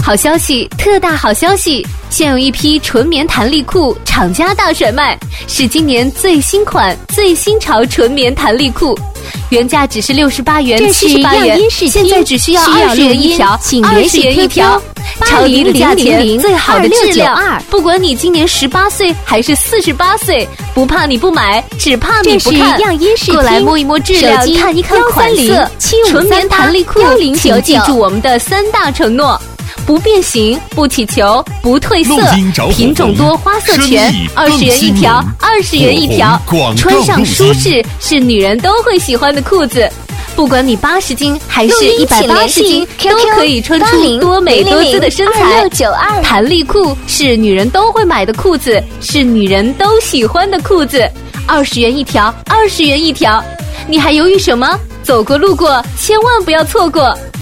好消息，特大好消息！现有一批纯棉弹力裤厂家大甩卖，是今年最新款、最新潮纯棉弹力裤，原价只是68元、78元，现在只需要20元一条，20元一条，超低的价钱，最好的质量。不管你今年18岁还是48岁，不怕你不买，只怕你不看。过来摸一摸质量，看一看款色，纯棉弹力裤，请记住我们的3大承诺。不变形，不起球，不褪色，品种多，花色全，20元一条，20元一条，穿上舒适，是女人都会喜欢的裤子。不管你80斤还是180斤，都可以穿出多美多姿的身材。弹力裤是女人都会买的裤子，是女人都喜欢的裤子。20元一条，20元一条，你还犹豫什么？走过路过，千万不要错过。